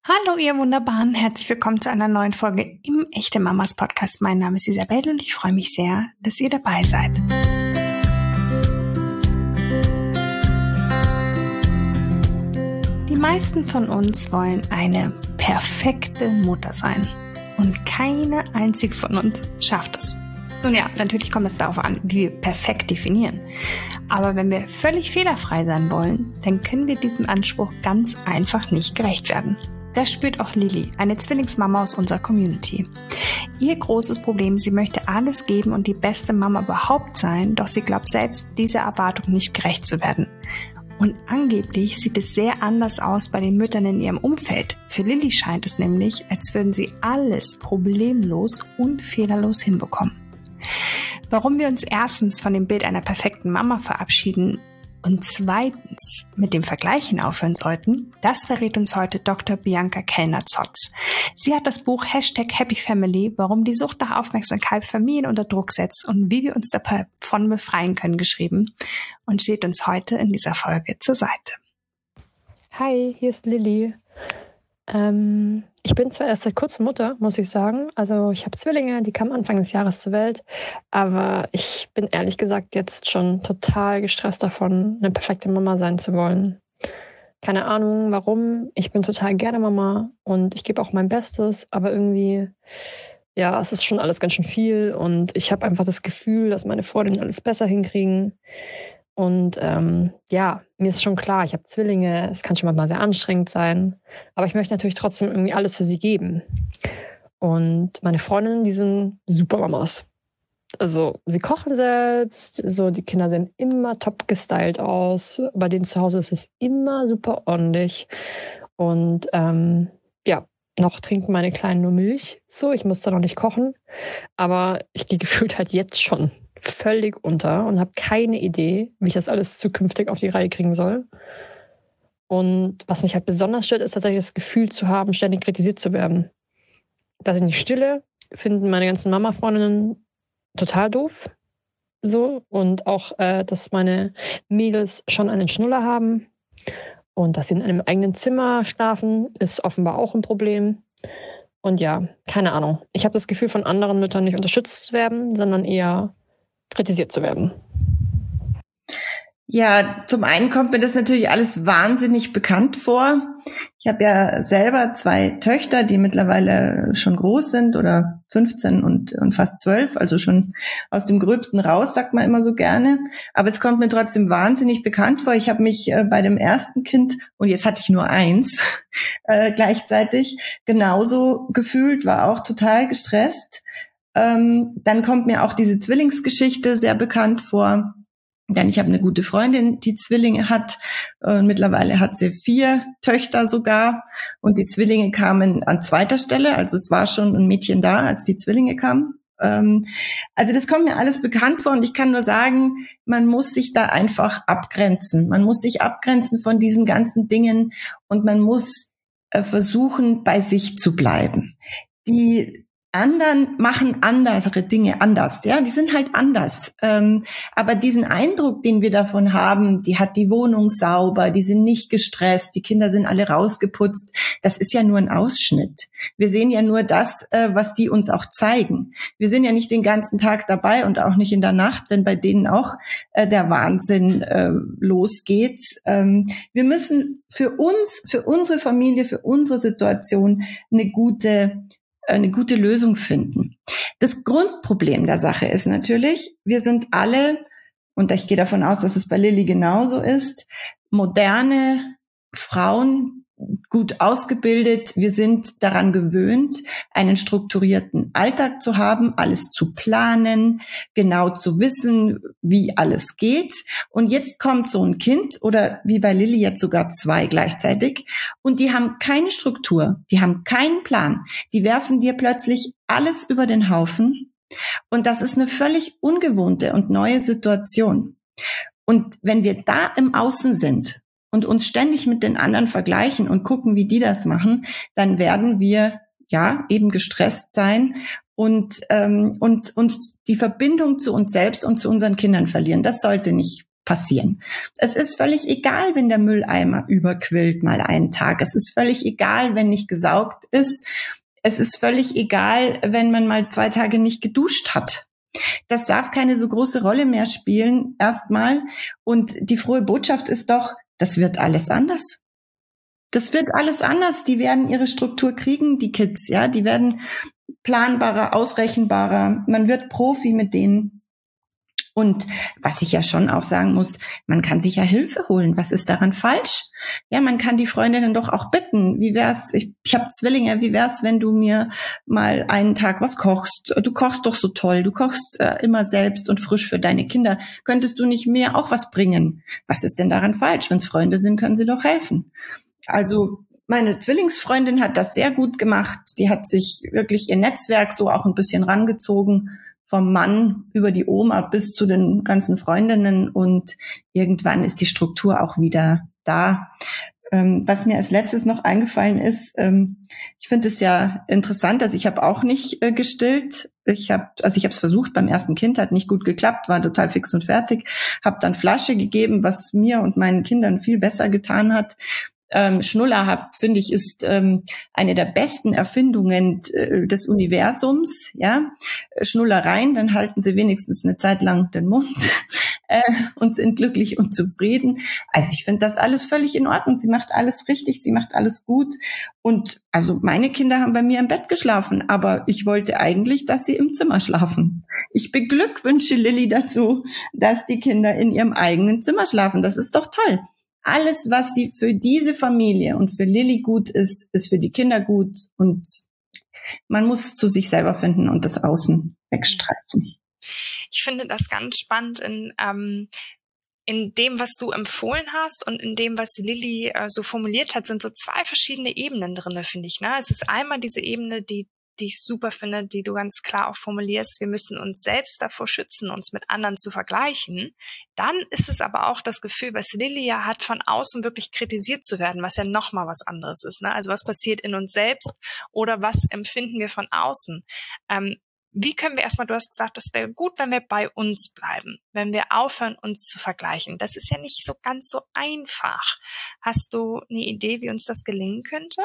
Hallo ihr Wunderbaren, herzlich willkommen zu einer neuen Folge im Echte Mamas Podcast. Mein Name ist Isabelle und ich freue mich sehr, dass ihr dabei seid. Die meisten von uns wollen eine perfekte Mutter sein und keine einzige von uns schafft es. Nun ja, natürlich kommt es darauf an, wie wir perfekt definieren. Aber wenn wir völlig fehlerfrei sein wollen, dann können wir diesem Anspruch ganz einfach nicht gerecht werden. Das spürt auch Lilly, eine Zwillingsmama aus unserer Community. Ihr großes Problem, sie möchte alles geben und die beste Mama überhaupt sein, doch sie glaubt selbst, dieser Erwartung nicht gerecht zu werden. Und angeblich sieht es sehr anders aus bei den Müttern in ihrem Umfeld. Für Lilly scheint es nämlich, als würden sie alles problemlos und fehlerlos hinbekommen. Warum wir uns erstens von dem Bild einer perfekten Mama verabschieden und zweitens mit dem Vergleichen aufhören sollten, das verrät uns heute Dr. Bianca Kellner-Zotz. Sie hat das Buch #HappyFamily, warum die Sucht nach Aufmerksamkeit Familien unter Druck setzt und wie wir uns davon befreien können, geschrieben und steht uns heute in dieser Folge zur Seite. Hi, hier ist Lilly. Ich bin zwar erst seit kurzem Mutter, muss ich sagen. Also ich habe Zwillinge, die kamen Anfang des Jahres zur Welt. Aber ich bin ehrlich gesagt jetzt schon total gestresst davon, eine perfekte Mama sein zu wollen. Keine Ahnung warum. Ich bin total gerne Mama und ich gebe auch mein Bestes. Aber irgendwie, ja, es ist schon alles ganz schön viel. Und ich habe einfach das Gefühl, dass meine Freundinnen alles besser hinkriegen. Und ja, mir ist schon klar, ich habe Zwillinge, es kann schon manchmal sehr anstrengend sein, aber ich möchte natürlich trotzdem irgendwie alles für sie geben. Und meine Freundinnen, die sind super Mamas. Also sie kochen selbst, so die Kinder sehen immer top gestylt aus, bei denen zu Hause ist es immer super ordentlich. Und ja, noch trinken meine Kleinen nur Milch, so, ich muss da noch nicht kochen, aber ich gehe gefühlt halt jetzt schon völlig unter und habe keine Idee, wie ich das alles zukünftig auf die Reihe kriegen soll. Und was mich halt besonders stört, ist tatsächlich das Gefühl zu haben, ständig kritisiert zu werden. Dass ich nicht stille, finden meine ganzen Mama-Freundinnen total doof. So. Und auch, dass meine Mädels schon einen Schnuller haben und dass sie in einem eigenen Zimmer schlafen, ist offenbar auch ein Problem. Und ja, keine Ahnung. Ich habe das Gefühl, von anderen Müttern nicht unterstützt zu werden, sondern eher kritisiert zu werden. Ja, zum einen kommt mir das natürlich alles wahnsinnig bekannt vor. Ich habe ja selber 2 Töchter, die mittlerweile schon groß sind oder 15 und fast 12, also schon aus dem Gröbsten raus, sagt man immer so gerne. Aber es kommt mir trotzdem wahnsinnig bekannt vor. Ich habe mich bei dem ersten Kind, und jetzt hatte ich nur 1, gleichzeitig genauso gefühlt, war auch total gestresst. Dann kommt mir auch diese Zwillingsgeschichte sehr bekannt vor. Denn ich habe eine gute Freundin, die Zwillinge hat. Mittlerweile hat sie 4 Töchter sogar. Und die Zwillinge kamen an zweiter Stelle. Also es war schon ein Mädchen da, als die Zwillinge kamen. Also das kommt mir alles bekannt vor. Und ich kann nur sagen, man muss sich da einfach abgrenzen. Man muss sich abgrenzen von diesen ganzen Dingen. Und man muss versuchen, bei sich zu bleiben. Die anderen machen andere Dinge anders, ja, die sind halt anders. Aber diesen Eindruck, den wir davon haben, die hat die Wohnung sauber, die sind nicht gestresst, die Kinder sind alle rausgeputzt, das ist ja nur ein Ausschnitt. Wir sehen ja nur das, was die uns auch zeigen. Wir sind ja nicht den ganzen Tag dabei und auch nicht in der Nacht, wenn bei denen auch der Wahnsinn losgeht. Wir müssen für uns, für unsere Familie, für unsere Situation eine gute Lösung finden. Das Grundproblem der Sache ist natürlich, wir sind alle, und ich gehe davon aus, dass es bei Lilly genauso ist, moderne Frauen, gut ausgebildet. Wir sind daran gewöhnt, einen strukturierten Alltag zu haben, alles zu planen, genau zu wissen, wie alles geht. Und jetzt kommt so ein Kind oder wie bei Lilly jetzt sogar 2 gleichzeitig und die haben keine Struktur, die haben keinen Plan. Die werfen dir plötzlich alles über den Haufen und das ist eine völlig ungewohnte und neue Situation. Und wenn wir da im Außen sind und uns ständig mit den anderen vergleichen und gucken, wie die das machen, dann werden wir ja eben gestresst sein und die Verbindung zu uns selbst und zu unseren Kindern verlieren. Das sollte nicht passieren. Es ist völlig egal, wenn der Mülleimer überquillt mal einen Tag. Es ist völlig egal, wenn nicht gesaugt ist. Es ist völlig egal, wenn man mal 2 Tage nicht geduscht hat. Das darf keine so große Rolle mehr spielen, erstmal. Und die frohe Botschaft ist doch, das wird alles anders. Das wird alles anders. Die werden ihre Struktur kriegen, die Kids, ja. Die werden planbarer, ausrechenbarer. Man wird Profi mit denen. Und was ich ja schon auch sagen muss, man kann sich ja Hilfe holen. Was ist daran falsch? Ja, man kann die Freundinnen doch auch bitten. Wie wär's? Ich habe Zwillinge. Wie wär's, wenn du mir mal einen Tag was kochst? Du kochst doch so toll. Du kochst immer selbst und frisch für deine Kinder. Könntest du nicht mir auch was bringen? Was ist denn daran falsch? Wenn's Freunde sind, können sie doch helfen. Also meine Zwillingsfreundin hat das sehr gut gemacht. Die hat sich wirklich ihr Netzwerk so auch ein bisschen rangezogen, vom Mann über die Oma bis zu den ganzen Freundinnen, und irgendwann ist die Struktur auch wieder da. Was mir als letztes noch eingefallen ist, ich finde es ja interessant, also ich habe auch nicht gestillt. Ich habe es versucht beim ersten Kind, hat nicht gut geklappt, war total fix und fertig, habe dann Flasche gegeben, was mir und meinen Kindern viel besser getan hat. Schnuller, finde ich, ist eine der besten Erfindungen des Universums. Ja, Schnuller rein, dann halten sie wenigstens eine Zeit lang den Mund und sind glücklich und zufrieden. Also ich finde das alles völlig in Ordnung. Sie macht alles richtig, sie macht alles gut. Und also meine Kinder haben bei mir im Bett geschlafen, aber ich wollte eigentlich, dass sie im Zimmer schlafen. Ich beglückwünsche Lilly dazu, dass die Kinder in ihrem eigenen Zimmer schlafen. Das ist doch toll. Alles, was sie für diese Familie und für Lilly gut ist, ist für die Kinder gut, und man muss zu sich selber finden und das Außen wegstreichen. Ich finde das ganz spannend in dem, was du empfohlen hast, und in dem, was Lilly so formuliert hat, sind so 2 verschiedene Ebenen drinne, finde ich. Ne? Es ist einmal diese Ebene, die ich super finde, die du ganz klar auch formulierst. Wir müssen uns selbst davor schützen, uns mit anderen zu vergleichen. Dann ist es aber auch das Gefühl, was Lilly ja hat, von außen wirklich kritisiert zu werden, was ja nochmal was anderes ist. Ne? Also was passiert in uns selbst oder was empfinden wir von außen? Wie können wir erstmal, du hast gesagt, das wäre gut, wenn wir bei uns bleiben, wenn wir aufhören, uns zu vergleichen. Das ist ja nicht so ganz so einfach. Hast du eine Idee, wie uns das gelingen könnte?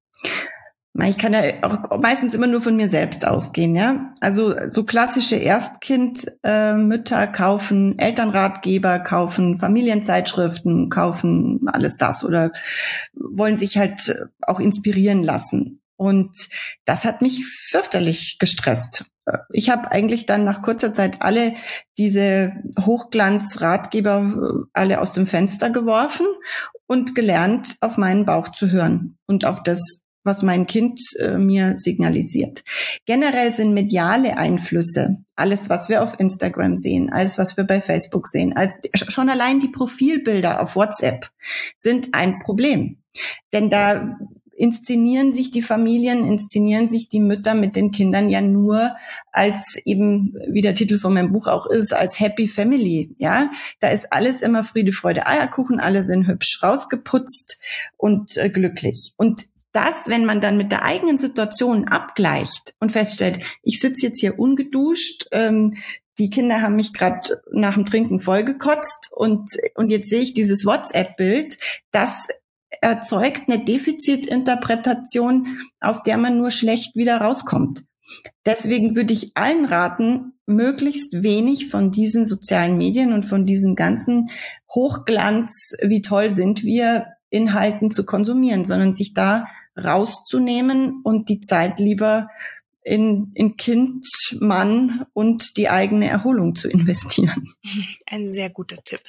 Ich kann ja auch meistens immer nur von mir selbst ausgehen, ja. Also so klassische Erstkindmütter kaufen Elternratgeber, kaufen Familienzeitschriften, kaufen alles das oder wollen sich halt auch inspirieren lassen. Und das hat mich fürchterlich gestresst. Ich habe eigentlich dann nach kurzer Zeit alle diese Hochglanzratgeber alle aus dem Fenster geworfen und gelernt, auf meinen Bauch zu hören und auf das, was mein Kind mir signalisiert. Generell sind mediale Einflüsse, alles, was wir auf Instagram sehen, alles, was wir bei Facebook sehen, schon allein die Profilbilder auf WhatsApp sind ein Problem. Denn da inszenieren sich die Familien, inszenieren sich die Mütter mit den Kindern ja nur als eben, wie der Titel von meinem Buch auch ist, als Happy Family, ja. Da ist alles immer Friede, Freude, Eierkuchen, alle sind hübsch rausgeputzt und glücklich. Und das, wenn man dann mit der eigenen Situation abgleicht und feststellt, ich sitze jetzt hier ungeduscht, die Kinder haben mich gerade nach dem Trinken vollgekotzt und jetzt sehe ich dieses WhatsApp-Bild, das erzeugt eine Defizitinterpretation, aus der man nur schlecht wieder rauskommt. Deswegen würde ich allen raten, möglichst wenig von diesen sozialen Medien und von diesen ganzen Hochglanz, wie toll sind wir, Inhalten zu konsumieren, sondern sich da rauszunehmen und die Zeit lieber in Kind, Mann und die eigene Erholung zu investieren. Ein sehr guter Tipp.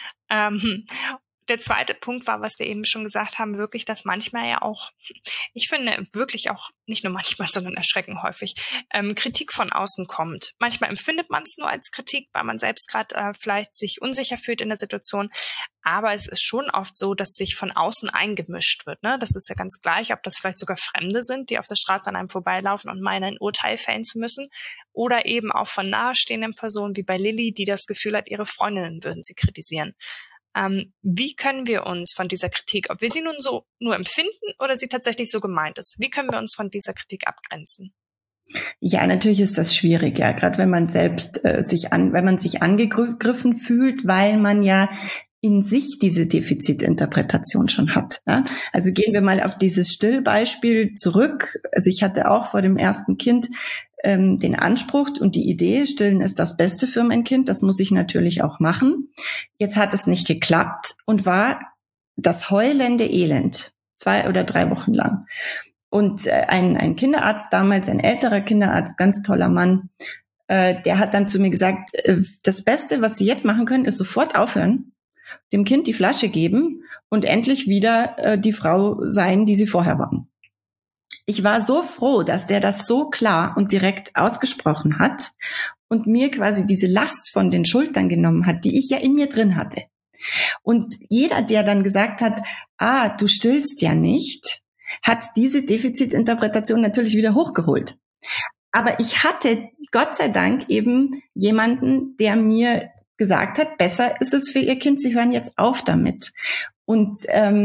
Der zweite Punkt war, was wir eben schon gesagt haben, wirklich, dass manchmal ja auch, ich finde wirklich auch, nicht nur manchmal, sondern erschreckend häufig, Kritik von außen kommt. Manchmal empfindet man es nur als Kritik, weil man selbst gerade vielleicht sich unsicher fühlt in der Situation. Aber es ist schon oft so, dass sich von außen eingemischt wird. Ne? Das ist ja ganz gleich, ob das vielleicht sogar Fremde sind, die auf der Straße an einem vorbeilaufen und meinen, ein Urteil fällen zu müssen. Oder eben auch von nahestehenden Personen wie bei Lilly, die das Gefühl hat, ihre Freundinnen würden sie kritisieren. Wie können wir uns von dieser Kritik, ob wir sie nun so nur empfinden oder sie tatsächlich so gemeint ist, wie können wir uns von dieser Kritik abgrenzen? Ja, natürlich ist das schwierig, ja, gerade wenn man selbst wenn man sich angegriffen fühlt, weil man ja in sich diese Defizitinterpretation schon hat. Ja? Also gehen wir mal auf dieses Stillbeispiel zurück. Also ich hatte auch vor dem ersten Kind den Anspruch und die Idee, Stillen ist das Beste für mein Kind, das muss ich natürlich auch machen. Jetzt hat es nicht geklappt und war das heulende Elend 2 oder 3 Wochen lang. Und ein Kinderarzt damals, ein älterer Kinderarzt, ganz toller Mann, der hat dann zu mir gesagt, das Beste, was Sie jetzt machen können, ist sofort aufhören, dem Kind die Flasche geben und endlich wieder die Frau sein, die Sie vorher waren. Ich war so froh, dass der das so klar und direkt ausgesprochen hat und mir quasi diese Last von den Schultern genommen hat, die ich ja in mir drin hatte. Und jeder, der dann gesagt hat, du stillst ja nicht, hat diese Defizitinterpretation natürlich wieder hochgeholt. Aber ich hatte Gott sei Dank eben jemanden, der mir gesagt hat, besser ist es für Ihr Kind, Sie hören jetzt auf damit. Und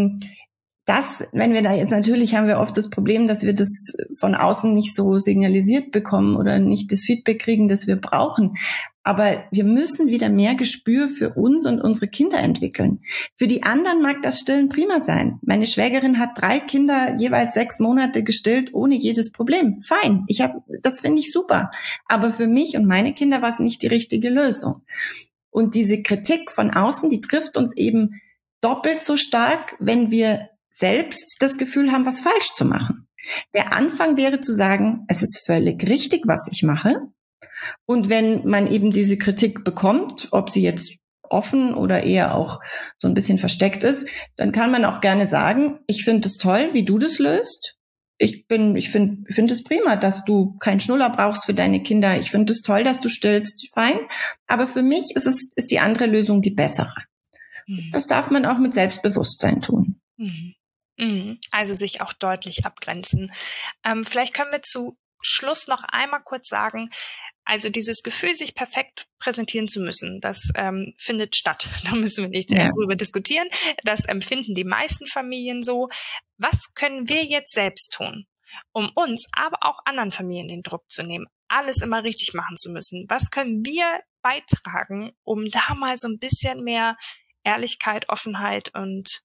wenn wir da jetzt, natürlich haben wir oft das Problem, dass wir das von außen nicht so signalisiert bekommen oder nicht das Feedback kriegen, das wir brauchen. Aber wir müssen wieder mehr Gespür für uns und unsere Kinder entwickeln. Für die anderen mag das Stillen prima sein. Meine Schwägerin hat 3 Kinder jeweils 6 Monate gestillt, ohne jedes Problem. Fein. Das finde ich super. Aber für mich und meine Kinder war es nicht die richtige Lösung. Und diese Kritik von außen, die trifft uns eben doppelt so stark, wenn wir selbst das Gefühl haben, was falsch zu machen. Der Anfang wäre zu sagen, es ist völlig richtig, was ich mache. Und wenn man eben diese Kritik bekommt, ob sie jetzt offen oder eher auch so ein bisschen versteckt ist, dann kann man auch gerne sagen, ich finde es toll, wie du das löst. Ich finde es prima, dass du keinen Schnuller brauchst für deine Kinder. Ich finde es toll, dass du stillst. Fein. Aber für mich ist die andere Lösung die bessere. Das darf man auch mit Selbstbewusstsein tun. Also sich auch deutlich abgrenzen. Vielleicht können wir zu Schluss noch einmal kurz sagen, also dieses Gefühl, sich perfekt präsentieren zu müssen, das findet statt. Da müssen wir nicht darüber diskutieren. Das empfinden die meisten Familien so. Was können wir jetzt selbst tun, um uns, aber auch anderen Familien den Druck zu nehmen, alles immer richtig machen zu müssen? Was können wir beitragen, um da mal so ein bisschen mehr Ehrlichkeit, Offenheit und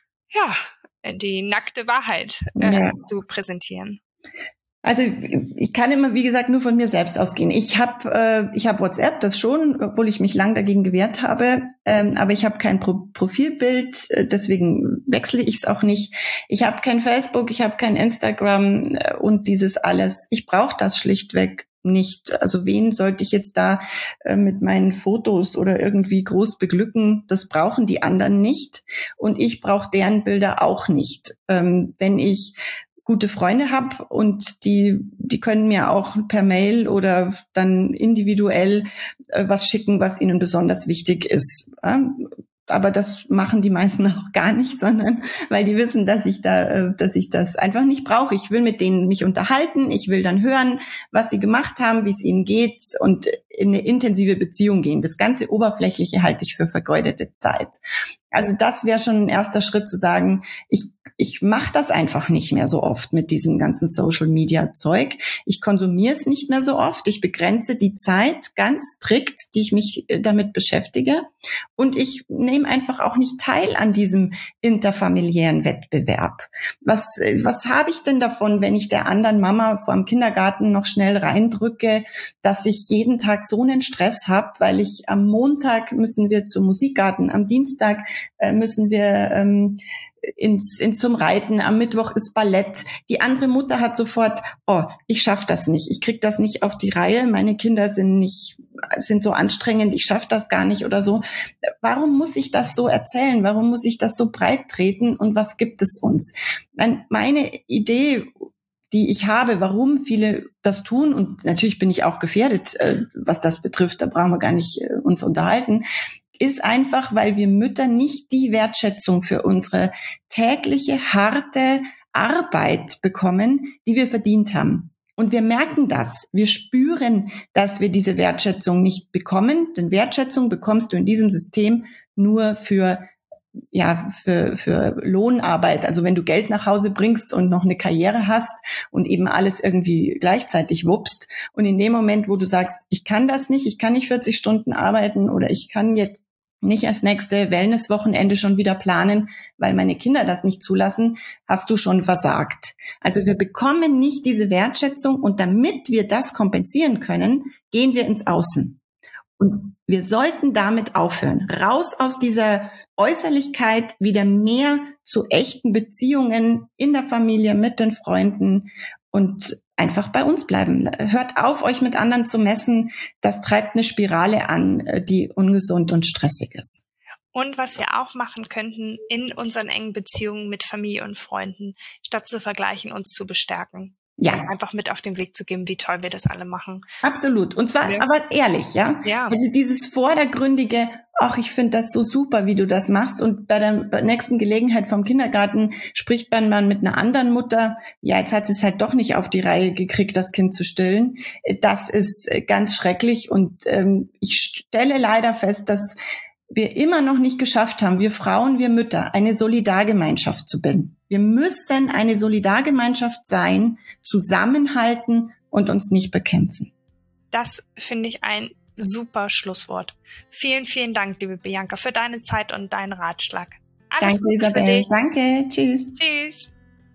die nackte Wahrheit zu präsentieren? Also ich kann immer, wie gesagt, nur von mir selbst ausgehen. Ich hab WhatsApp, das schon, obwohl ich mich lang dagegen gewehrt habe, aber ich habe kein Profilbild, deswegen wechsle ich es auch nicht. Ich habe kein Facebook, ich habe kein Instagram und dieses alles. Ich brauche das schlichtweg nicht. Also wen sollte ich jetzt da mit meinen Fotos oder irgendwie groß beglücken? Das brauchen die anderen nicht und ich brauche deren Bilder auch nicht. Wenn ich gute Freunde habe und die können mir auch per Mail oder dann individuell was schicken, was ihnen besonders wichtig ist. Aber das machen die meisten auch gar nicht, sondern weil die wissen, dass ich das einfach nicht brauche. Ich will mit denen mich unterhalten. Ich will dann hören, was sie gemacht haben, wie es ihnen geht und in eine intensive Beziehung gehen. Das ganze Oberflächliche halte ich für vergeudete Zeit. Also das wäre schon ein erster Schritt zu sagen, ich mache das einfach nicht mehr so oft mit diesem ganzen Social-Media-Zeug. Ich konsumiere es nicht mehr so oft. Ich begrenze die Zeit ganz strikt, die ich mich damit beschäftige. Und ich nehme einfach auch nicht teil an diesem interfamiliären Wettbewerb. Was habe ich denn davon, wenn ich der anderen Mama vor dem Kindergarten noch schnell reindrücke, dass ich jeden Tag so einen Stress habe, weil am Montag müssen wir zum Musikgarten, am Dienstag müssen wir zum Reiten, am Mittwoch ist Ballett. Die andere Mutter hat sofort, ich schaffe das nicht, ich krieg das nicht auf die Reihe, meine Kinder sind so anstrengend, ich schaffe das gar nicht oder so. Warum muss ich das so erzählen? Warum muss ich das so breit treten und was gibt es uns? Meine Idee, die ich habe, warum viele das tun, und natürlich bin ich auch gefährdet, was das betrifft, da brauchen wir gar nicht uns unterhalten, ist einfach, weil wir Mütter nicht die Wertschätzung für unsere tägliche, harte Arbeit bekommen, die wir verdient haben. Und wir merken das. Wir spüren, dass wir diese Wertschätzung nicht bekommen. Denn Wertschätzung bekommst du in diesem System nur für für Lohnarbeit. Also wenn du Geld nach Hause bringst und noch eine Karriere hast und eben alles irgendwie gleichzeitig wuppst und in dem Moment, wo du sagst, ich kann das nicht, ich kann nicht 40 Stunden arbeiten oder ich kann jetzt nicht das nächste Wellnesswochenende schon wieder planen, weil meine Kinder das nicht zulassen, hast du schon versagt. Also wir bekommen nicht diese Wertschätzung und damit wir das kompensieren können, gehen wir ins Außen. Und wir sollten damit aufhören. Raus aus dieser Äußerlichkeit, wieder mehr zu echten Beziehungen in der Familie, mit den Freunden und einfach bei uns bleiben. Hört auf, euch mit anderen zu messen. Das treibt eine Spirale an, die ungesund und stressig ist. Und was wir auch machen könnten in unseren engen Beziehungen mit Familie und Freunden, statt zu vergleichen, uns zu bestärken. Ja. Einfach mit auf den Weg zu geben, wie toll wir das alle machen. Absolut. Und zwar aber ehrlich, ja. Also dieses vordergründige, ach, ich finde das so super, wie du das machst. Und bei der nächsten Gelegenheit vom Kindergarten spricht man mal mit einer anderen Mutter. Ja, jetzt hat sie es halt doch nicht auf die Reihe gekriegt, das Kind zu stillen. Das ist ganz schrecklich. Und ich stelle leider fest, dass wir immer noch nicht geschafft haben, wir Frauen, wir Mütter, eine Solidargemeinschaft zu bilden. Wir müssen eine Solidargemeinschaft sein, zusammenhalten und uns nicht bekämpfen. Das finde ich ein super Schlusswort. Vielen, vielen Dank, liebe Bianca, für deine Zeit und deinen Ratschlag. Alles Gute, Isabel. Danke. Tschüss. Tschüss.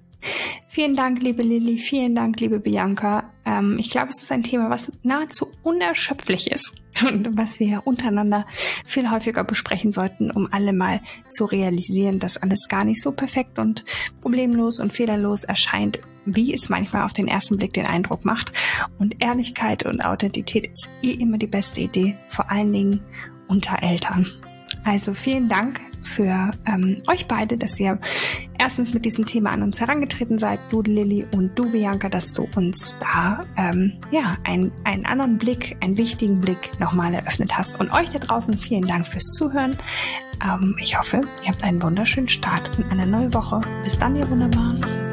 Vielen Dank, liebe Lilly. Vielen Dank, liebe Bianca. Ich glaube, es ist ein Thema, was nahezu unerschöpflich ist und was wir untereinander viel häufiger besprechen sollten, um alle mal zu realisieren, dass alles gar nicht so perfekt und problemlos und fehlerlos erscheint, wie es manchmal auf den ersten Blick den Eindruck macht. Und Ehrlichkeit und Authentizität ist immer die beste Idee, vor allen Dingen unter Eltern. Also vielen Dank für euch beide, dass ihr erstens mit diesem Thema an uns herangetreten seid, du Lilly und du Bianca, dass du uns da einen anderen Blick, einen wichtigen Blick nochmal eröffnet hast. Und euch da draußen vielen Dank fürs Zuhören. Ich hoffe, ihr habt einen wunderschönen Start in eine neue Woche. Bis dann, ihr Wunderbaren.